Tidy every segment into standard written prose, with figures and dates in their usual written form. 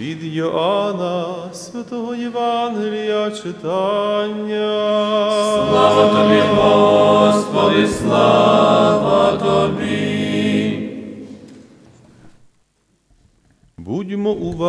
Від Йоанна, святого Євангелія читання. Слава тобі, Господи, слава тобі. Будьмо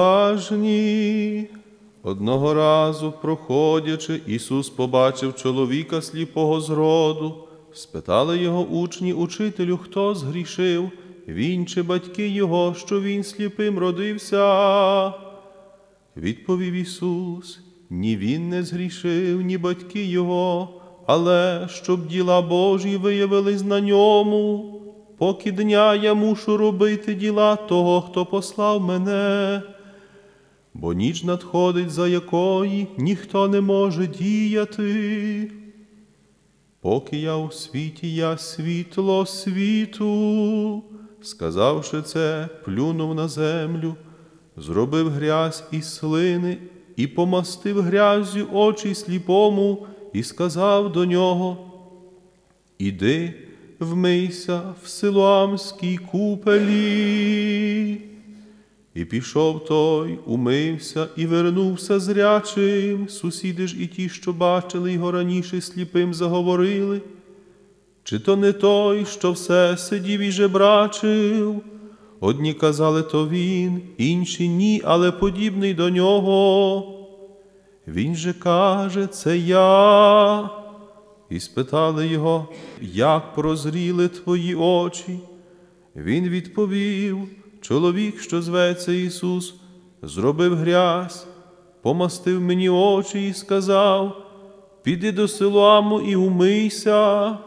уважні. Одного разу, проходячи, Ісус побачив чоловіка сліпого з роду. Спитали його учні: «Учителю, хто згрішив, він чи батьки його, що він сліпим родився?» Відповів Ісус: «Ні він не згрішив, ні батьки його, але щоб діла Божі виявились на ньому. Поки дня я мушу робити діла того, хто послав мене. Бо ніч надходить, за якої ніхто не може діяти. Поки я у світі, я світло світу». Сказавши це, плюнув на землю, зробив грязь із слини і помастив гряззю очі сліпому і сказав до нього: «Іди, вмийся в Силоамській купелі». І пішов той, умився і вернувся зрячим. Сусіди ж і ті, що бачили його раніше сліпим, заговорили: «Чи то не той, що все сидів і жебрачив?» Одні казали: «То він», інші: «Ні, але подібний до нього». Він же каже: «Це я». І спитали його: «Як прозріли твої очі?» Він відповів: «Чоловік, що зветься Ісус, зробив грязь, помастив мені очі і сказав: піди до Силоаму і умийся.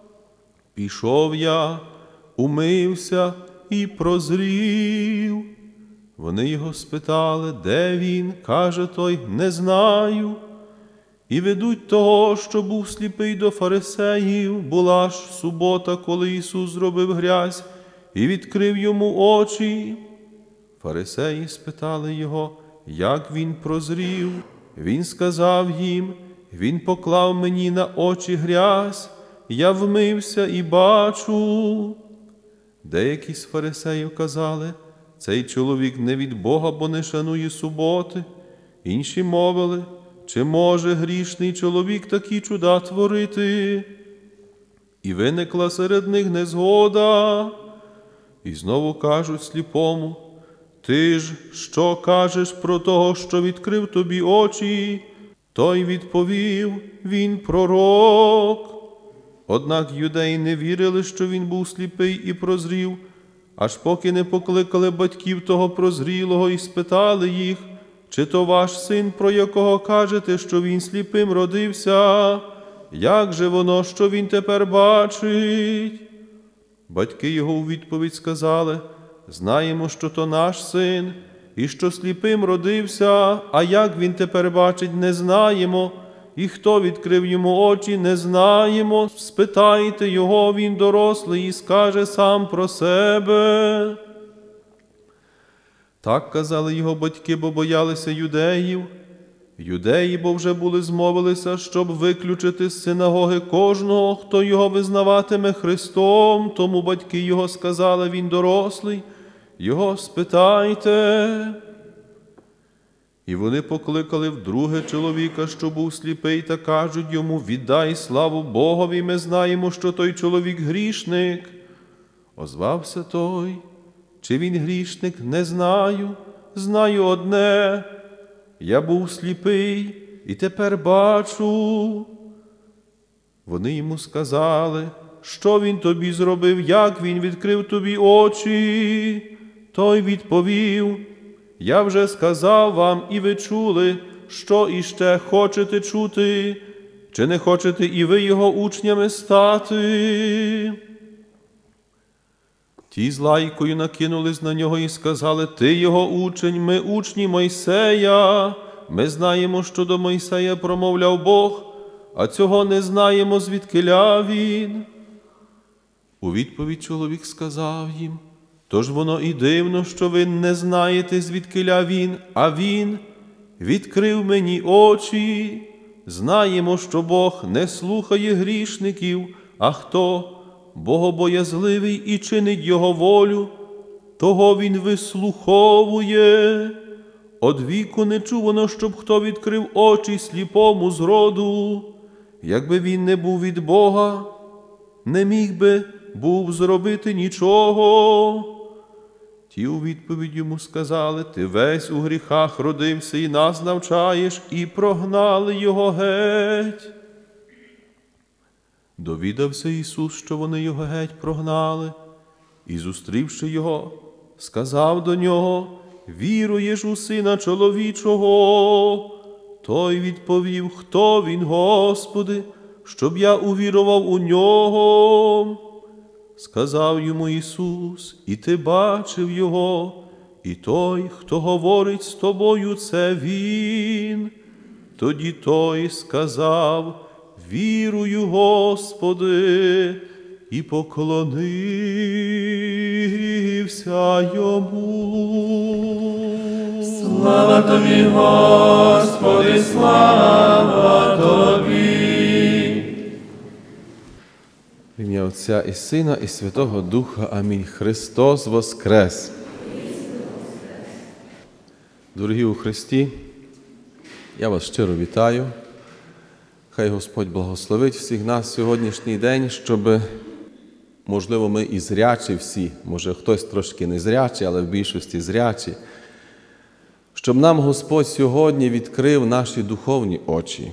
Пішов я, умився і прозрів». Вони його спитали: «Де він?» Каже той: «Не знаю». І ведуть того, що був сліпий, до фарисеїв. Була ж субота, коли Ісус зробив грязь і відкрив йому очі. Фарисеї спитали його, як він прозрів. Він сказав їм: «Він поклав мені на очі грязь, я вмився і бачу». Деякі з фарисеїв казали: «Цей чоловік не від Бога, бо не шанує суботи». Інші мовили: «Чи може грішний чоловік такі чуда творити?» І виникла серед них незгода. І знову кажуть сліпому: «Ти ж що кажеш про того, що відкрив тобі очі?» Той відповів: «Він пророк». Однак юдеї не вірили, що він був сліпий і прозрів, аж поки не покликали батьків того прозрілого і спитали їх: «Чи то ваш син, про якого кажете, що він сліпим родився? Як же воно, що він тепер бачить?» Батьки його у відповідь сказали: «Знаємо, що то наш син, і що сліпим родився, а як він тепер бачить, не знаємо, і хто відкрив йому очі, не знаємо. Спитайте його, він дорослий і скаже сам про себе». Так казали його батьки, бо боялися юдеїв. Юдеї, бо вже були змовилися, щоб виключити з синагоги кожного, хто його визнаватиме Христом. Тому батьки його сказали: «Він дорослий, його спитайте». І вони покликали вдруге чоловіка, що був сліпий, та кажуть йому: «Віддай славу Богові, ми знаємо, що той чоловік грішник». Озвався той: «Чи він грішник, не знаю. Знаю одне: я був сліпий і тепер бачу». Вони йому сказали: «Що він тобі зробив, як він відкрив тобі очі?» Той відповів: «Я вже сказав вам, і ви чули. Що іще хочете чути? Чи не хочете і ви його учнями стати?» Ті з лайкою накинулись на нього і сказали: «Ти його учень, ми учні Мойсея. Ми знаємо, що до Мойсея промовляв Бог, а цього не знаємо, звідкиля він». У відповідь чоловік сказав їм: «Тож воно і дивно, що ви не знаєте, звідкиля він, а він відкрив мені очі. Знаємо, що Бог не слухає грішників, а хто богобоязливий і чинить його волю, того він вислуховує. Од віку не чувано, щоб хто відкрив очі сліпому з роду. Якби він не був від Бога, не міг би був зробити нічого. Ті у відповідь йому сказали: ти весь у гріхах родився і нас навчаєш, і прогнали його геть. Довідався Ісус, що вони його геть прогнали, і, зустрівши його, сказав до нього: віруєш у Сина Чоловічого? Той відповів: хто він, Господи, щоб я увірував у нього? Сказав йому Ісус: і ти бачив його, і той, хто говорить з тобою, це він. Тоді той сказав: вірую, Господи, і поклонився йому. Слава тобі, Господи, слава тобі. В ім'я Отця і Сина, і Святого Духа. Амінь. Христос воскрес! Дорогі у Христі, я вас щиро вітаю. Хай Господь благословить всіх нас сьогоднішній день, щоб, можливо, ми і зрячі всі, може хтось трошки не зрячий, але в більшості зрячі, щоб нам Господь сьогодні відкрив наші духовні очі.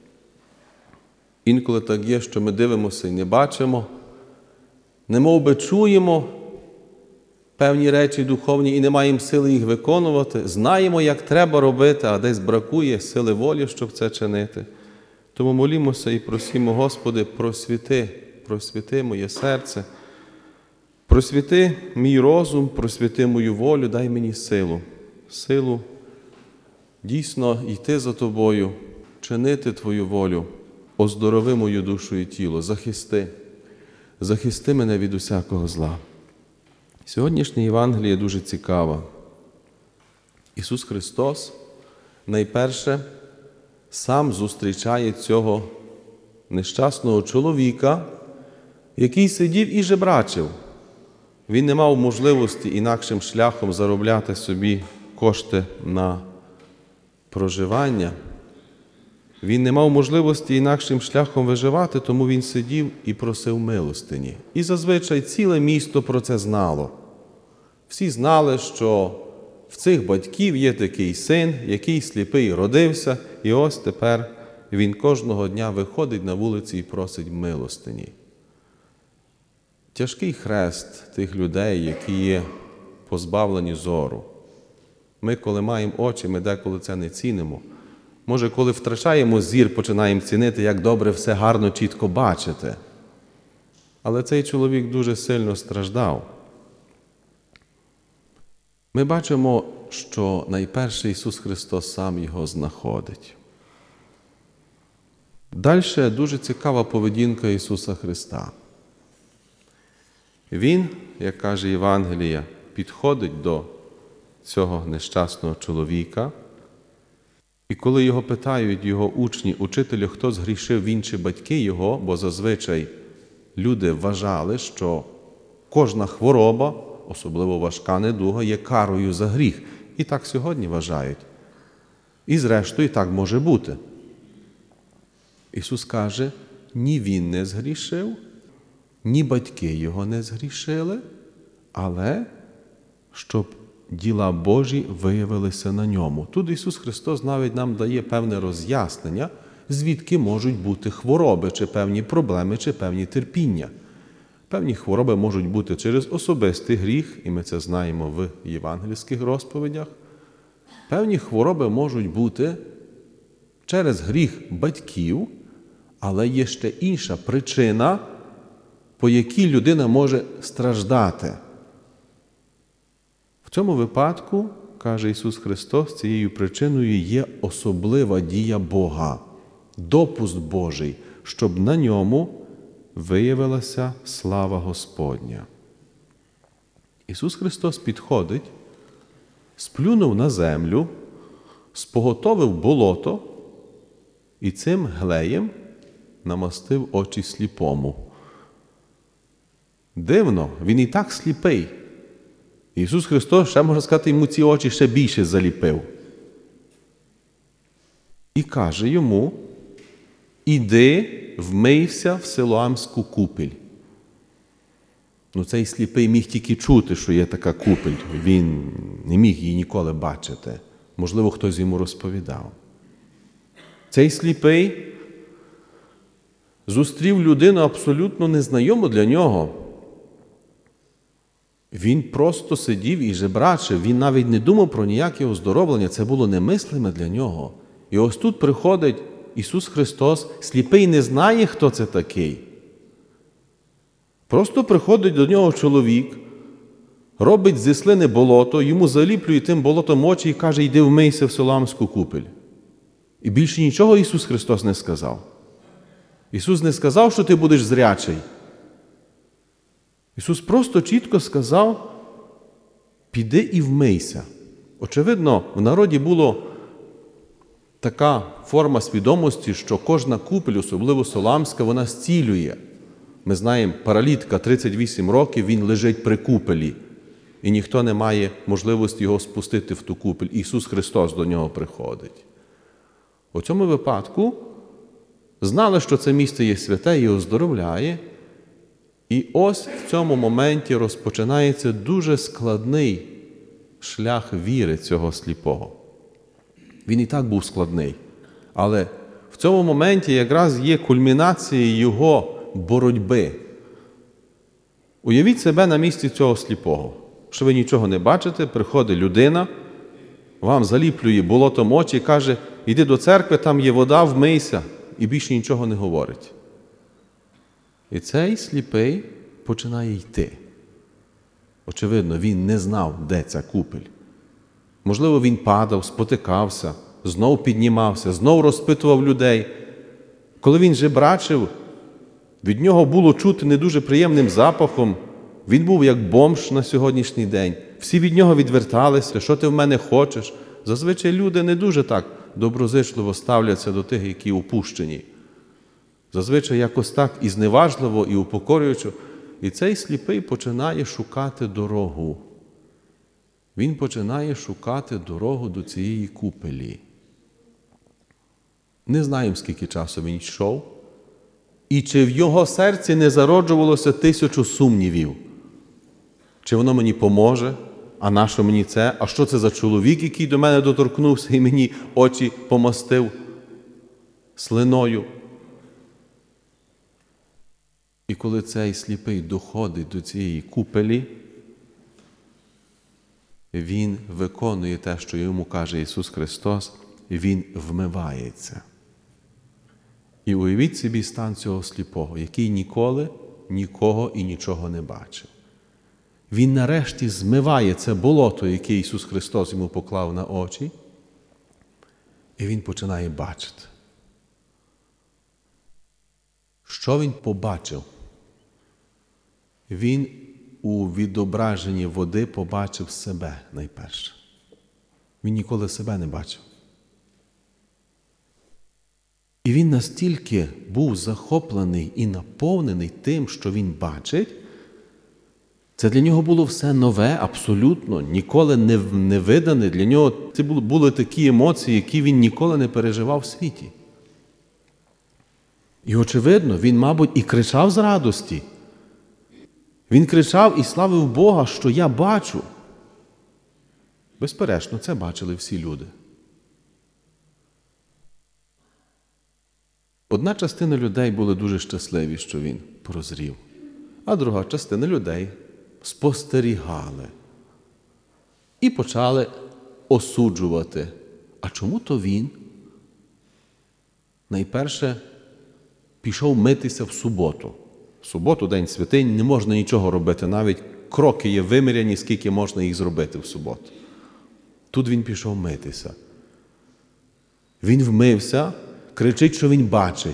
Інколи так є, що ми дивимося і не бачимо, немов би чуємо певні речі духовні і не маємо сили їх виконувати, знаємо, як треба робити, а десь бракує сили волі, щоб це чинити. Тому молімося і просимо: Господи, просвіти моє серце, просвіти мій розум, просвіти мою волю, дай мені силу дійсно йти за Тобою, чинити Твою волю, оздорови мою душу і тіло, захисти мене від усякого зла. Сьогоднішнє Євангеліє дуже цікаво. Ісус Христос найперше сам зустрічає цього нещасного чоловіка, який сидів і жебрачив. Він не мав можливості інакшим шляхом заробляти собі кошти на проживання. Він не мав можливості інакшим шляхом виживати, тому він сидів і просив милостині. І зазвичай ціле місто про це знало. Всі знали, що в цих батьків є такий син, який сліпий родився, і ось тепер він кожного дня виходить на вулиці і просить милостині. Тяжкий хрест тих людей, які є позбавлені зору. Ми, коли маємо очі, ми деколи це не цінимо. Може, коли втрачаємо зір, починаємо цінити, як добре все гарно, чітко бачити. Але цей чоловік дуже сильно страждав. Ми бачимо, що найперше Ісус Христос сам його знаходить. Далі дуже цікава поведінка Ісуса Христа. Він, як каже Євангелія, підходить до цього нещасного чоловіка, і коли його питають його учні: учителю, хто згрішив, він чи батьки його, бо зазвичай люди вважали, що кожна хвороба, особливо важка недуга, є карою за гріх. І так сьогодні вважають. І зрештою так може бути. Ісус каже: ні він не згрішив, ні батьки його не згрішили, але щоб діла Божі виявилися на ньому. Тут Ісус Христос навіть нам дає певне роз'яснення, звідки можуть бути хвороби, чи певні проблеми, чи певні терпіння. Певні хвороби можуть бути через особистий гріх, і ми це знаємо в євангельських розповідях. Певні хвороби можуть бути через гріх батьків, але є ще інша причина, по якій людина може страждати. В цьому випадку, каже Ісус Христос, цією причиною є особлива дія Бога, допуск Божий, щоб на ньому виявилася слава Господня. Ісус Христос підходить, сплюнув на землю, споготовив болото і цим глеєм намастив очі сліпому. Дивно, він і так сліпий. Ісус Христос, ще можна сказати, йому ці очі ще більше заліпив. і каже йому: «Іди, вмийся в Силоамську купіль». Цей сліпий міг тільки чути, що є така купіль. Він не міг її ніколи бачити. Можливо, хтось йому розповідав. Цей сліпий зустрів людину абсолютно незнайому для нього. Він просто сидів і жебрачив. Він навіть не думав про ніяке оздоровлення. Це було немислиме для нього. І ось тут приходить Ісус Христос. Сліпий не знає, хто це такий. Просто приходить до нього чоловік, робить зі слини болото, йому заліплює тим болотом очі і каже: «Йди вмийся в Силоамську купіль». І більше нічого Ісус Христос не сказав. Ісус не сказав, що ти будеш зрячий. Ісус просто чітко сказав: «Піди і вмийся». Очевидно, в народі була така форма свідомості, що кожна купіль, особливо Силоамська, вона зцілює. Ми знаємо, паралітика 38 років, він лежить при купелі, і ніхто не має можливості його спустити в ту купель. Ісус Христос до нього приходить. У цьому випадку знали, що це місце є святе і оздоровляє, і ось в цьому моменті розпочинається дуже складний шлях віри цього сліпого. Він і так був складний, але в цьому моменті якраз є кульмінація його боротьби. Уявіть себе на місці цього сліпого, що ви нічого не бачите, приходить людина, вам заліплює болотом очі і каже: «Іди до церкви, там є вода, вмийся», і більше нічого не говорить. І цей сліпий починає йти. Очевидно, він не знав, де ця купель. Можливо, він падав, спотикався, знов піднімався, знов розпитував людей. Коли він жебрачив, від нього було чути не дуже приємним запахом. Він був як бомж на сьогоднішній день. Всі від нього відверталися: «Що ти в мене хочеш?» Зазвичай люди не дуже так доброзичливо ставляться до тих, які опущені. Зазвичай якось так і зневажливо, і упокорюючи. І цей сліпий починає шукати дорогу. Він починає шукати дорогу до цієї купелі. Не знаємо, скільки часу він йшов, і чи в його серці не зароджувалося 1000 сумнівів. Чи воно мені поможе? А нащо мені це? А що це за чоловік, який до мене доторкнувся і мені очі помастив слиною? І коли цей сліпий доходить до цієї купелі, він виконує те, що йому каже Ісус Христос, і він вмивається. І уявіть собі стан цього сліпого, який ніколи нікого і нічого не бачив. Він нарешті змиває це болото, яке Ісус Христос йому поклав на очі, і він починає бачити. Що він побачив? Він у відображенні води побачив себе найперше. Він ніколи себе не бачив. І він настільки був захоплений і наповнений тим, що він бачить, це для нього було все нове, абсолютно, ніколи не видане. Для нього це були такі емоції, які він ніколи не переживав в світі. І, очевидно, він, мабуть, і кричав з радості. Він кричав і славив Бога, що я бачу. Безперечно, це бачили всі люди. Одна частина людей були дуже щасливі, що він прозрів, а друга частина людей спостерігали і почали осуджувати. А чому то він найперше пішов митися в суботу? В суботу, день святий, не можна нічого робити, навіть кроки є виміряні, скільки можна їх зробити в суботу. Тут він пішов митися. Він вмився, кричить, що він бачить.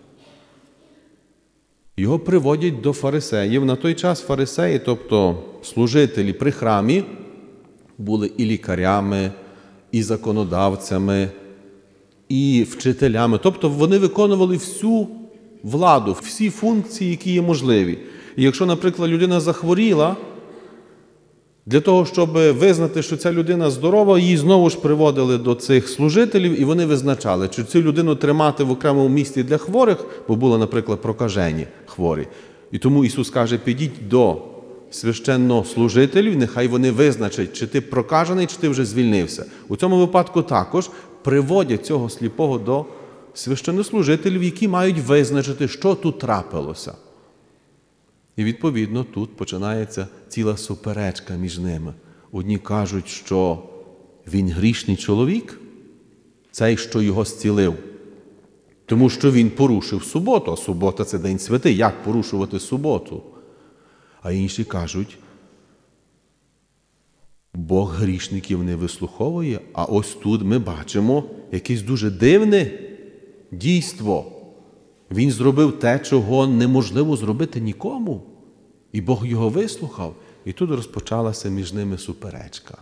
Його приводять до фарисеїв. На той час фарисеї, тобто служителі при храмі, були і лікарями, і законодавцями, і вчителями. Тобто вони виконували всю владу, всі функції, які є можливі. І якщо, наприклад, людина захворіла, Для того, щоб визнати, що ця людина здорова, її знову ж приводили до цих служителів, і вони визначали, чи цю людину тримати в окремому місці для хворих, бо були, наприклад, прокажені хворі. І тому Ісус каже, підіть до священнослужителів, нехай вони визначать, чи ти прокажений, чи ти вже звільнився. У цьому випадку також приводять цього сліпого до священнослужителів, які мають визначити, що тут трапилося. І, відповідно, тут починається ціла суперечка між ними. Одні кажуть, що він грішний чоловік, цей, що його зцілив, тому що він порушив суботу, а субота – це день святий, як порушувати суботу? А інші кажуть, Бог грішників не вислуховує, а ось тут ми бачимо якесь дуже дивне дійство. Він зробив те, чого неможливо зробити нікому. І Бог його вислухав. І тут розпочалася між ними суперечка.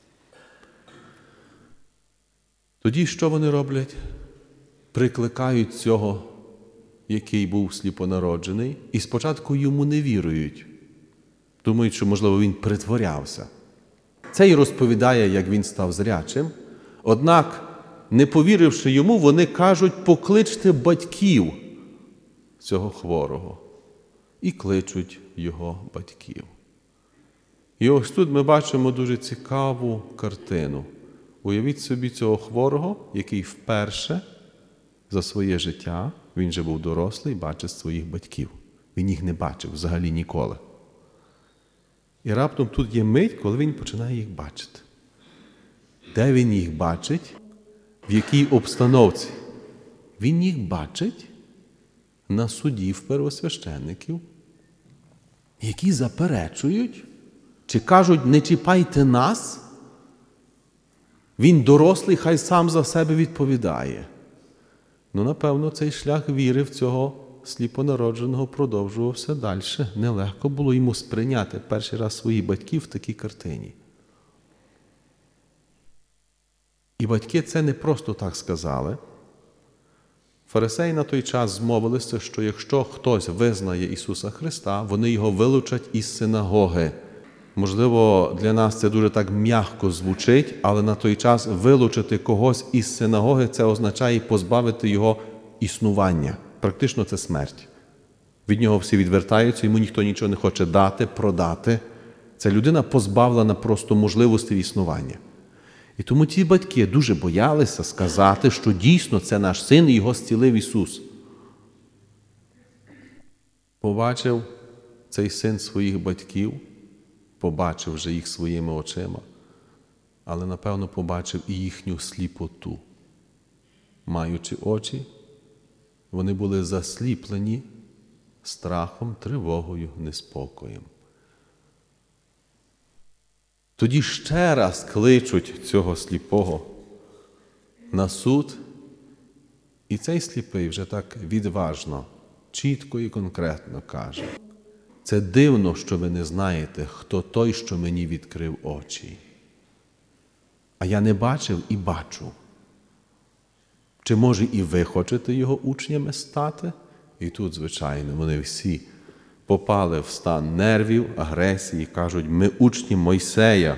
Тоді що вони роблять? Прикликають цього, який був сліпонароджений, і спочатку йому не вірують. Думають, що, можливо, він притворявся. Цей розповідає, як він став зрячим. Однак, не повіривши йому, вони кажуть, покличте батьків цього хворого. І кличуть його батьків. І ось тут ми бачимо дуже цікаву картину. Уявіть собі цього хворого, який вперше за своє життя, він же був дорослий, бачить своїх батьків. Він їх не бачив взагалі ніколи. І раптом тут є мить, коли він починає їх бачити. Де він їх бачить? В якій обстановці? Він їх бачить на суді в первосвященників, які заперечують, чи кажуть, не чіпайте нас, він дорослий, хай сам за себе відповідає. Ну, напевно, цей шлях віри в цього сліпонародженого продовжувався далі. Нелегко було йому сприйняти перший раз своїх батьків в такій картині. І батьки це не просто так сказали. Фарисеї на той час змовилися, що якщо хтось визнає Ісуса Христа, вони його вилучать із синагоги. Можливо, для нас це дуже так м'яко звучить, але на той час вилучити когось із синагоги – це означає позбавити його існування. Практично це смерть. Від нього всі відвертаються, йому ніхто нічого не хоче дати, продати. Ця людина позбавлена просто можливості існування. І тому ті батьки дуже боялися сказати, що дійсно це наш син і його зцілив Ісус. Побачив цей син своїх батьків, побачив вже їх своїми очима, але, напевно, побачив і їхню сліпоту. Маючи очі, вони були засліплені страхом, тривогою, неспокоєм. Тоді ще раз кличуть цього сліпого на суд, і цей сліпий вже так відважно, чітко і конкретно каже: «Це дивно, що ви не знаєте, хто той, що мені відкрив очі. А я не бачив і бачу. Чи, може, і ви хочете його учнями стати?» І тут, звичайно, вони всі попали в стан нервів, агресії, кажуть: «Ми учні Мойсея».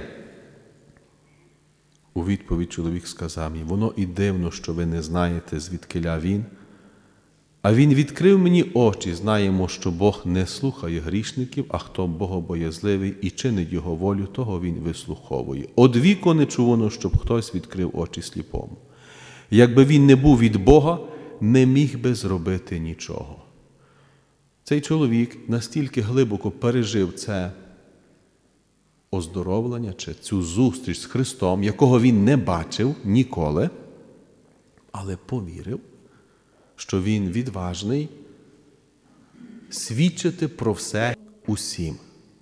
У відповідь чоловік сказав їм: «Воно і дивно, що ви не знаєте, звідкиля він. А він відкрив мені очі, знаємо, що Бог не слухає грішників, а хто богобоязливий і чинить його волю, того він вислуховує. Одвіку не чувано, щоб хтось відкрив очі сліпому. Якби він не був від Бога, не міг би зробити нічого». Цей чоловік настільки глибоко пережив це оздоровлення чи цю зустріч з Христом, якого він не бачив ніколи, але повірив, що він відважний свідчити про все усім.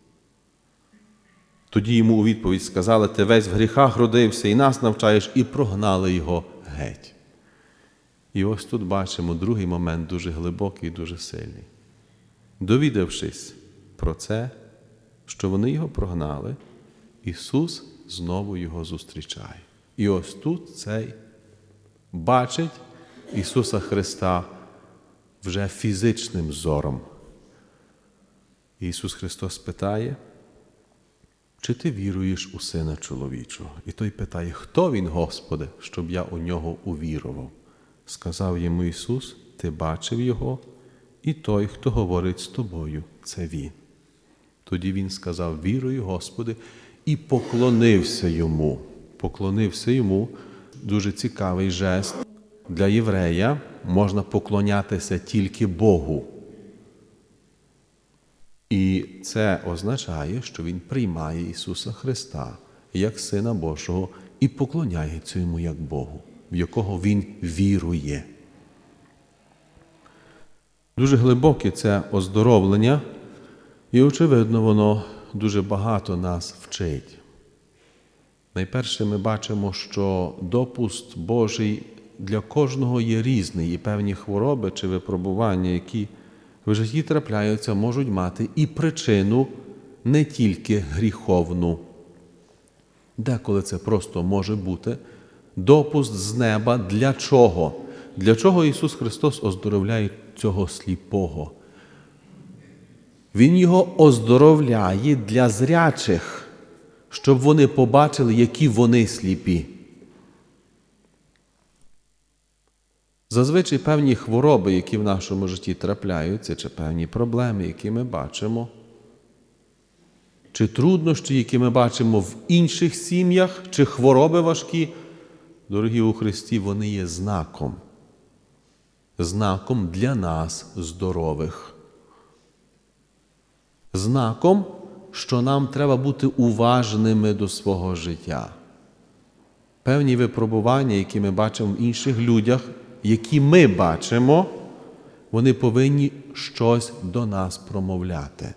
Тоді йому у відповідь сказали: «Ти весь в гріхах родився і нас навчаєш», і прогнали його геть. І ось тут бачимо другий момент, дуже глибокий і дуже сильний. Довідавшись про це, що вони його прогнали, Ісус знову його зустрічає. І ось тут цей бачить Ісуса Христа вже фізичним зором. Ісус Христос питає: чи ти віруєш у Сина Чоловічого? І той питає, хто він, Господи, щоб я у нього увірував? Сказав йому Ісус, ти бачив його, і той, хто говорить з тобою, це він. Тоді він сказав, вірую, Господи, і поклонився йому. Поклонився йому, дуже цікавий жест. Для єврея можна поклонятися тільки Богу. І це означає, що він приймає Ісуса Христа як Сина Божого і поклоняється йому як Богу, в якого він вірує. Дуже глибоке це оздоровлення, і, очевидно, воно дуже багато нас вчить. Найперше ми бачимо, що допуск Божий для кожного є різний, і певні хвороби чи випробування, які в житті трапляються, можуть мати і причину не тільки гріховну. Деколи це просто може бути допуск з неба. Для чого? Для чого Ісус Христос оздоровляє цього сліпого? Він його оздоровляє для зрячих, щоб вони побачили, які вони сліпі. Зазвичай певні хвороби, які в нашому житті трапляються, чи певні проблеми, які ми бачимо, чи труднощі, які ми бачимо в інших сім'ях, чи хвороби важкі, дорогі у Христі, вони є знаком. Знаком для нас здорових. Знаком, що нам треба бути уважними до свого життя. Певні випробування, які ми бачимо в інших людях, які ми бачимо, вони повинні щось до нас промовляти.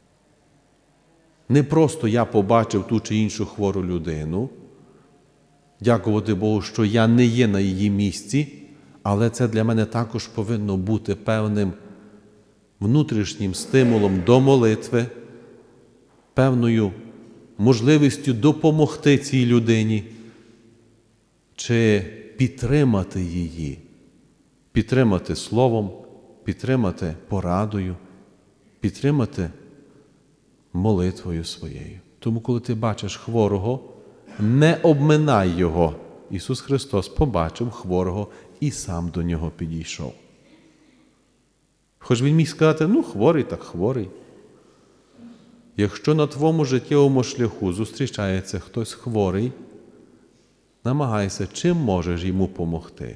Не просто я побачив ту чи іншу хвору людину, дякувати Богу, що я не є на її місці, але це для мене також повинно бути певним внутрішнім стимулом до молитви, певною можливістю допомогти цій людині чи підтримати її, підтримати словом, підтримати порадою, підтримати молитвою своєю. Тому, коли ти бачиш хворого, не обминай його. Ісус Христос побачив хворого і сам до нього підійшов. Хоч він міг сказати, хворий так хворий. Якщо на твоєму життєвому шляху зустрічається хтось хворий, намагайся, чим можеш йому помогти.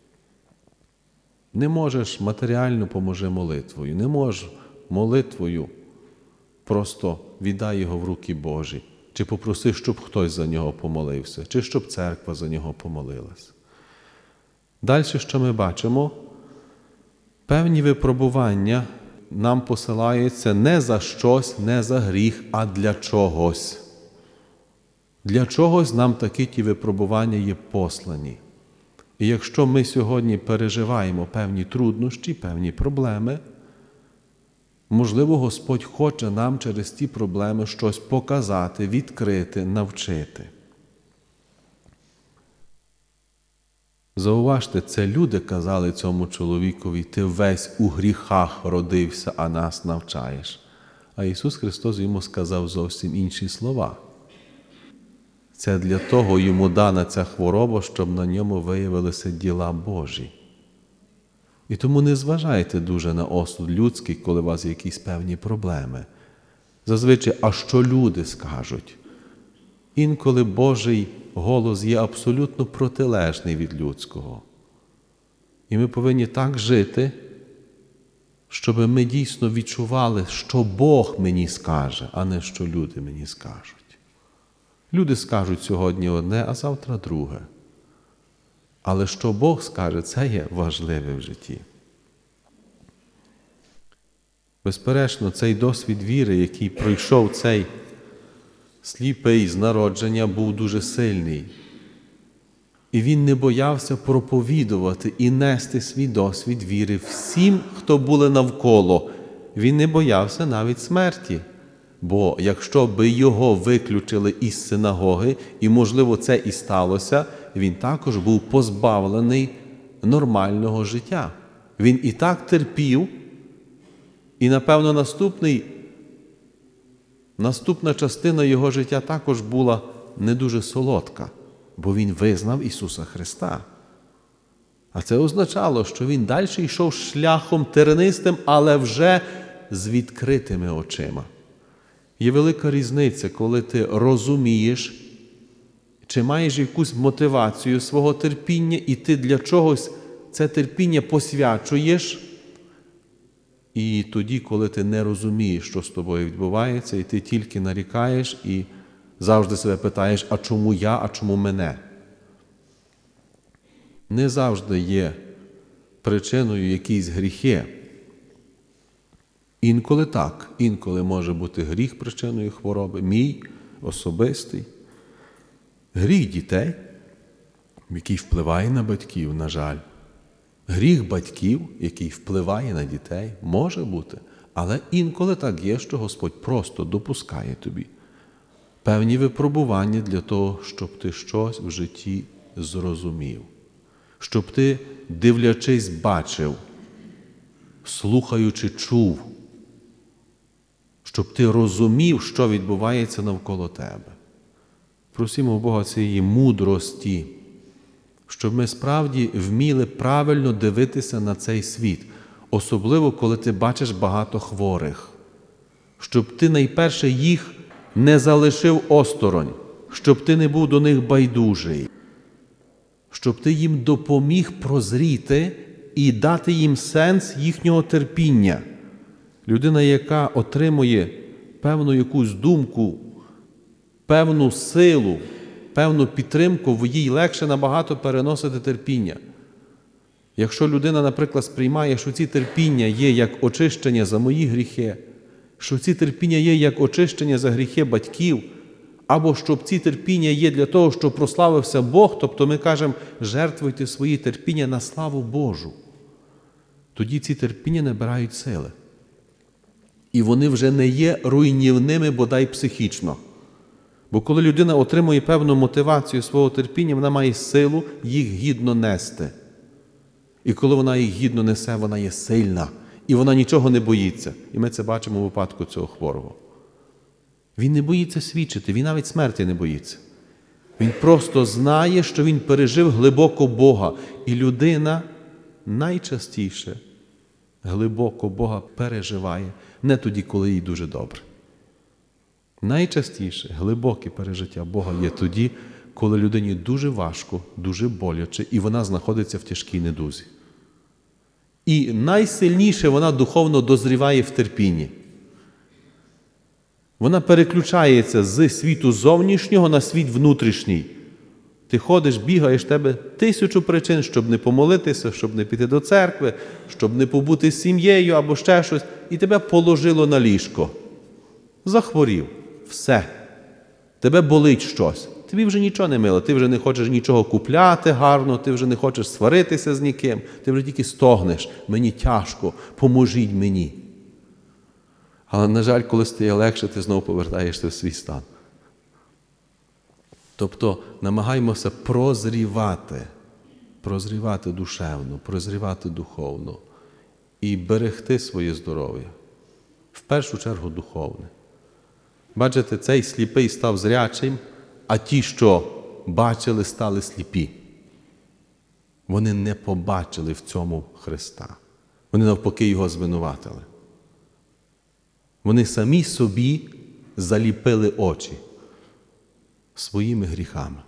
Не можеш матеріально, поможи молитвою. Не можеш молитвою, просто віддай його в руки Божі. Чи попроси, щоб хтось за нього помолився, чи щоб церква за нього помолилась. Далі, що ми бачимо? Певні випробування нам посилаються не за щось, не за гріх, а для чогось. Для чогось нам такі ті випробування є послані. І якщо ми сьогодні переживаємо певні труднощі, певні проблеми, можливо, Господь хоче нам через ті проблеми щось показати, відкрити, навчити. Зауважте, це люди казали цьому чоловікові, ти весь у гріхах родився, а нас навчаєш. А Ісус Христос йому сказав зовсім інші слова. Це для того йому дана ця хвороба, щоб на ньому виявилися діла Божі. І тому не зважайте дуже на осуд людський, коли у вас є якісь певні проблеми. Зазвичай, а що люди скажуть? Інколи Божий голос є абсолютно протилежний від людського. І ми повинні так жити, щоб ми дійсно відчували, що Бог мені скаже, а не що люди мені скажуть. Люди скажуть сьогодні одне, а завтра друге. Але що Бог скаже, це є важливе в житті. Безперечно, цей досвід віри, який пройшов цей сліпий з народження, був дуже сильний. І він не боявся проповідувати і нести свій досвід віри всім, хто були навколо. Він не боявся навіть смерті. Бо якщо би його виключили із синагоги, і, можливо, це і сталося, він також був позбавлений нормального життя. Він і так терпів, і, напевно, наступний Наступна частина його життя також була не дуже солодка, бо він визнав Ісуса Христа. А це означало, що він далі йшов шляхом тернистим, але вже з відкритими очима. Є велика різниця, коли ти розумієш, чи маєш якусь мотивацію свого терпіння, і ти для чогось це терпіння посвячуєш, і тоді, коли ти не розумієш, що з тобою відбувається, і ти тільки нарікаєш і завжди себе питаєш, а чому я, а чому мене? Не завжди є причиною якісь гріхи. Інколи так, інколи може бути гріх причиною хвороби, мій особистий. Гріх дітей, який впливає на батьків, на жаль. Гріх батьків, який впливає на дітей, може бути. Але інколи так є, що Господь просто допускає тобі певні випробування для того, щоб ти щось в житті зрозумів. Щоб ти, дивлячись, бачив, слухаючи, чув. Щоб ти розумів, що відбувається навколо тебе. Просимо Бога цієї мудрості, щоб ми справді вміли правильно дивитися на цей світ, особливо, коли ти бачиш багато хворих. Щоб ти найперше їх не залишив осторонь, щоб ти не був до них байдужий, щоб ти їм допоміг прозріти і дати їм сенс їхнього терпіння. Людина, яка отримує певну якусь думку, певну силу, певну підтримку, їй легше набагато переносити терпіння. Якщо людина, наприклад, сприймає, що ці терпіння є як очищення за мої гріхи, що ці терпіння є як очищення за гріхи батьків, або щоб ці терпіння є для того, щоб прославився Бог, тобто ми кажемо, жертвуйте свої терпіння на славу Божу. Тоді ці терпіння набирають сили. І вони вже не є руйнівними, бодай психічно. Бо коли людина отримує певну мотивацію свого терпіння, вона має силу їх гідно нести. І коли вона їх гідно несе, вона є сильна. І вона нічого не боїться. І ми це бачимо у випадку цього хворого. Він не боїться свідчити, він навіть смерті не боїться. Він просто знає, що він пережив глибоко Бога. І людина найчастіше глибоко Бога переживає не тоді, коли їй дуже добре. Найчастіше глибоке пережиття Бога є тоді, коли людині дуже важко, дуже боляче, і вона знаходиться в тяжкій недузі. І найсильніше вона духовно дозріває в терпінні. Вона переключається з світу зовнішнього на світ внутрішній. Ти ходиш, бігаєш, в тебе 1000 причин, щоб не помолитися, щоб не піти до церкви, щоб не побути з сім'єю або ще щось, і тебе положило на ліжко. Захворів. Все. Тебе болить щось. Тобі вже нічого не мило, ти вже не хочеш нічого купляти гарно, ти вже не хочеш сваритися з ніким, ти вже тільки стогнеш. Мені тяжко, поможіть мені. Але, на жаль, коли стає легше, ти знову повертаєшся в свій стан. Тобто, намагаємося прозрівати душевно, прозрівати духовно і берегти своє здоров'я. В першу чергу духовне. Бачите, цей сліпий став зрячим, а ті, що бачили, стали сліпі. Вони не побачили в цьому Христа. Вони навпаки його звинуватили. Вони самі собі заліпили очі своїми гріхами.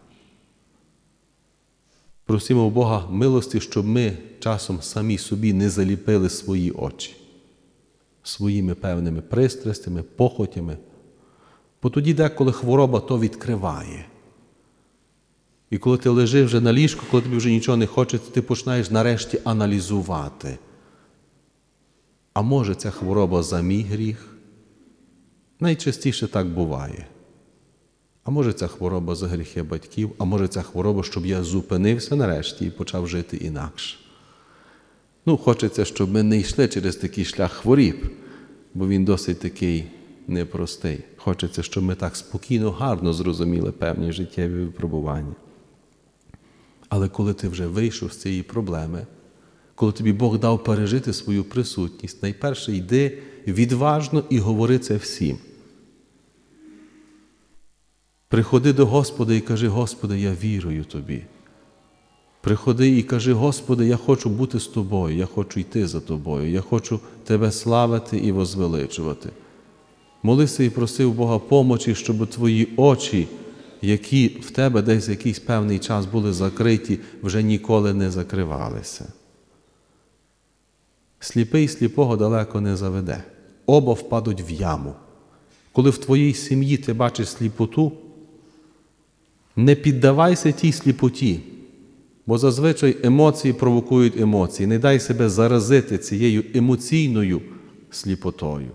Просимо у Бога милості, щоб ми часом самі собі не заліпили свої очі своїми певними пристрастями, похотями. Бо тоді деколи хвороба то відкриває. І коли ти лежиш вже на ліжку, коли тобі вже нічого не хочеться, ти починаєш нарешті аналізувати. А може ця хвороба за мій гріх? Найчастіше так буває. А може ця хвороба за гріхи батьків, а може ця хвороба, щоб я зупинився нарешті і почав жити інакше. Хочеться, щоб ми не йшли через такий шлях хворіб, бо він досить такий непростий. Хочеться, щоб ми так спокійно, гарно зрозуміли певні життєві випробування. Але коли ти вже вийшов з цієї проблеми, коли тобі Бог дав пережити свою присутність, найперше йди відважно і говори це всім. Приходи до Господа і кажи: Господи, я вірую Тобі. Приходи і кажи: Господи, я хочу бути з Тобою, я хочу йти за Тобою, я хочу Тебе славити і возвеличувати. Молися і проси у Бога помочі, щоб Твої очі, які в тебе десь якийсь певний час були закриті, вже ніколи не закривалися. Сліпий сліпого далеко не заведе. Оба впадуть в яму. Коли в твоїй сім'ї ти бачиш сліпоту, не піддавайся тій сліпоті, бо зазвичай емоції провокують емоції. Не дай себе заразити цією емоційною сліпотою.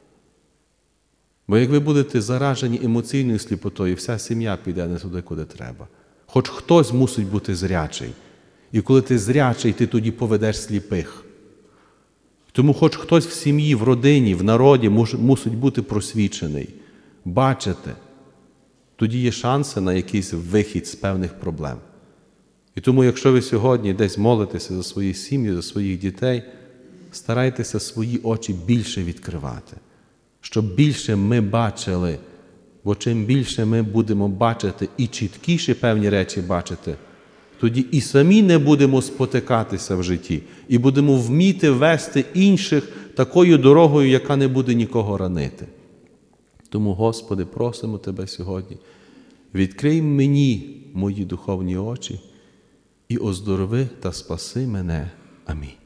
Бо як ви будете заражені емоційною сліпотою, вся сім'я піде не туди, куди треба. Хоч хтось мусить бути зрячий. І коли ти зрячий, ти тоді поведеш сліпих. Тому хоч хтось в сім'ї, в родині, в народі мусить бути просвічений. Бачите, тоді є шанси на якийсь вихід з певних проблем. І тому, якщо ви сьогодні десь молитеся за свої сім'ї, за своїх дітей, старайтеся свої очі більше відкривати, щоб більше ми бачили. Бо чим більше ми будемо бачити і чіткіше певні речі бачити, тоді і самі не будемо спотикатися в житті, і будемо вміти вести інших такою дорогою, яка не буде нікого ранити. Тому, Господи, просимо Тебе сьогодні, відкрий мені мої духовні очі і оздорови та спаси мене. Амінь.